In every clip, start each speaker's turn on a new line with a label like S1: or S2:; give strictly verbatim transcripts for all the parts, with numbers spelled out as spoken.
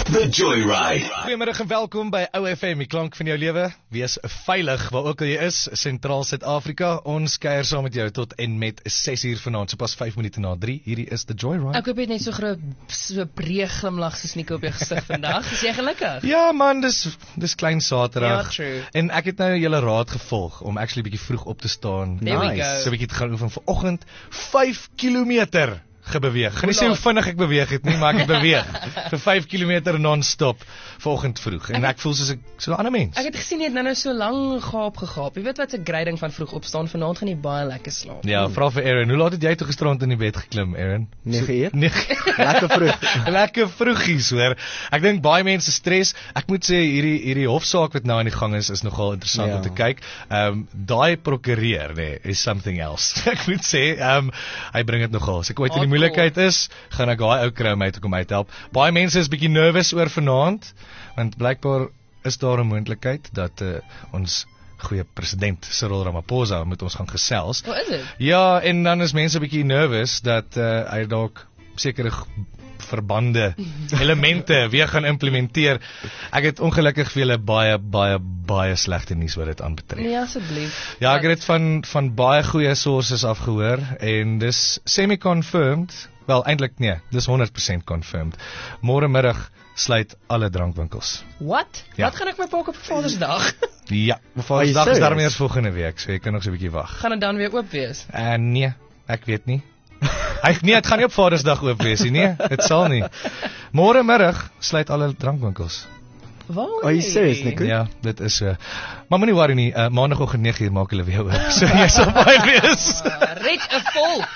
S1: The Joyride.
S2: Goeiemiddag en welkom by O F M, die klank van jou lewe. Wees veilig waar ook al jy is, Sentraal Suid-Afrika. Ons kuier saam met jou tot en met ses uur vanaand, so pas vyf minute na drie. Hierdie is The Joyride.
S3: Ek hoop jy het net so groot, so breë glimlag soos Nico op jou gesig vandag. Is jy gelukkig?
S2: Ja man, dis, dis klein Saterdag.
S3: Ja, true.
S2: En ek het nou julle raad gevolg om actually bietjie vroeg op te staan.
S3: There we go.
S2: So bietjie te gaan oefen vanoggend. vyf kilometer gebeweeg. Gaan nie sê hoe vinnig ek beweeg het nie, maar ek het beweeg vir vyf kilometer non-stop vanoggend vroeg. En ek voel soos ek so 'n ander mens.
S3: Ek het gesien jy het nou nou so lang gaap gegaap. Jy weet wat 'n grading van vroeg opstaan. Vanaand gaan jy baie lekker slaap.
S2: Ja, vra vir Aaron. Hoe laat het jy toe gisterand in die bed geklim, Aaron?
S4: nege uur.
S2: nege
S4: Lekker vroeg.
S2: Lekker vroegies, hoor. Ek dink baie mense stres. Ek moet sê hierdie hierdie hofsaak wat nou aan die gang is is nogal interessant
S4: Ja.
S2: om te kyk. Ehm um, daai prokureur, nee, is something else. Ek moet sê, ehm um, hy bring dit nogal. As ek ooit in die moeilikheid is, gaan ek daai ou kry om my te kom uithelp. Baie mense is bietjie nervous oor vanaand, want blykbaar is daar 'n moontlikheid dat uh, ons goeie president Cyril Ramaphosa met ons gaan gesels.
S3: Wat is dit?
S2: Ja, en dan is mense bietjie nervous dat uh, hy dalk sekere verbande, elemente weer gaan implementeer. Ek het ongelukkig vir julle baie, baie, baie slegte nuus wat dit aanbetref.
S3: Nee, asseblief.
S2: Ja, ek het dit van, van baie goeie sources afgehoor, en dis semi-confirmed, wel eintlik nee, dis honderd persent confirmed. Môre middag sluit alle drankwinkels.
S3: Wat?
S2: Ja.
S3: Wat gaan ek my pak op Vadersdag?
S2: Ja, Vadersdag is daarmee eers volgende week, so jy kan nog so 'n bietjie wag.
S3: Gaan dit dan weer oop wees?
S2: Uh, nee, ek weet nie. Hy nee, dit gaan nie op Vadersdag oop wees nie, nee, dit sal nie. Môre middag sluit alle drankwinkels.
S3: Wow.
S4: Are you serious, Nico?
S2: Ja, dit is so. Maar moenie worry nie, uh, maandagooggend nege uur maak hulle weer oop. So jy sal baie wees.
S3: Red 'n volk.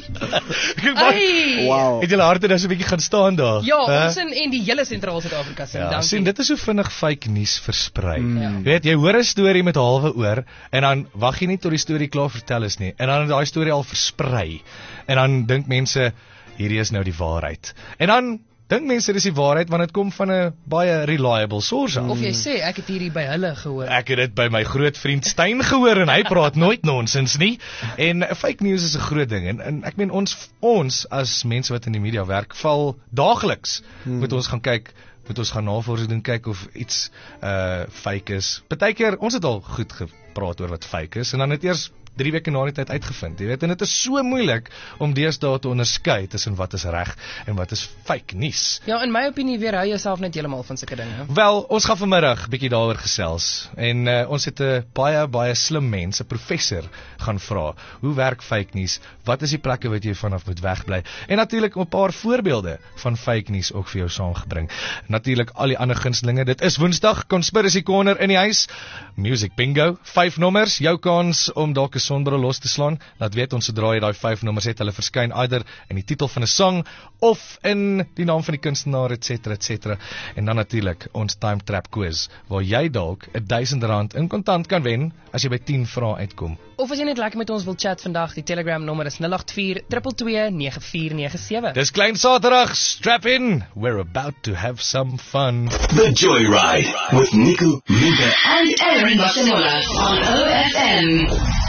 S2: Kyk,
S3: Hey.
S4: Wow.
S2: het julle harte nou so 'n bietjie gaan staan daar?
S3: Ja,
S2: Hè?
S3: ons in en die hele Sentraal Suid-Afrika se.
S2: Ja,
S3: Dankie.
S2: sien, dit is hoe vinnig fake nuus versprei.
S4: Mm.
S3: Ja.
S2: Jy weet, jy hoor 'n storie met halwe oor en dan wag jy nie tot die storie klaar vertel is nie. En dan is daai storie al versprei. En dan dink mense hierdie is nou die waarheid. En dan dink mense dis die waarheid want dit kom van 'n baie reliable source af.
S3: Of jy sê ek het hierdie by hulle gehoor.
S2: Ek het dit by my groot vriend Stein gehoor en hy praat nooit nonsens nie. En fake news is 'n groot ding en, en ek meen ons ons as mense wat in die media werk val daagliks hmm. moet ons gaan kyk, moet ons gaan navorsing doen, kyk of iets uh fake is. Partykeer ons het al goed gepraat oor wat fake is en dan het eers drie weke na die tyd uitgevind, jy weet, en dit is so moeilik om deesdae te onderskei tussen wat is reg en wat is fake nuus.
S3: Ja, in my opinie weerhou jouself net heeltemal van sulke dinge.
S2: Wel, ons gaan vanmiddag bietjie daaroor gesels en uh, ons het 'n baie baie slim mens, 'n professor gaan vra. Hoe werk fake nuus? Wat is die plekke wat jy vanaf moet wegbly? En natuurlik 'n paar voorbeelde van fake nuus ook vir jou saamgebring. Natuurlik al die ander gunstelinge. Dit is Woensdag, Conspiracy Corner in die huis. Music Bingo, vyf nommers, jou kans om dalk 'n sonbril los te slaan. Laat weet ons sodra jy daai vyf nommers het, hulle verskyn either in die titel van 'n song of in die naam van die kunstenaar et cetera et cetera. En dan natuurlik ons time trap quiz waar jy dalk duisend rand in kontant kan wen as jy by tien vrae uitkom.
S3: Of as jy net lekker met ons wil chat vandag, die Telegram nommer is nul agt vier twee twee twee nege vier nege sewe.
S2: Dis klein Saterdag, strap in. We're about to have some fun.
S1: The Joyride with Nico, Mika
S5: and Aaron Bashanola on O F M.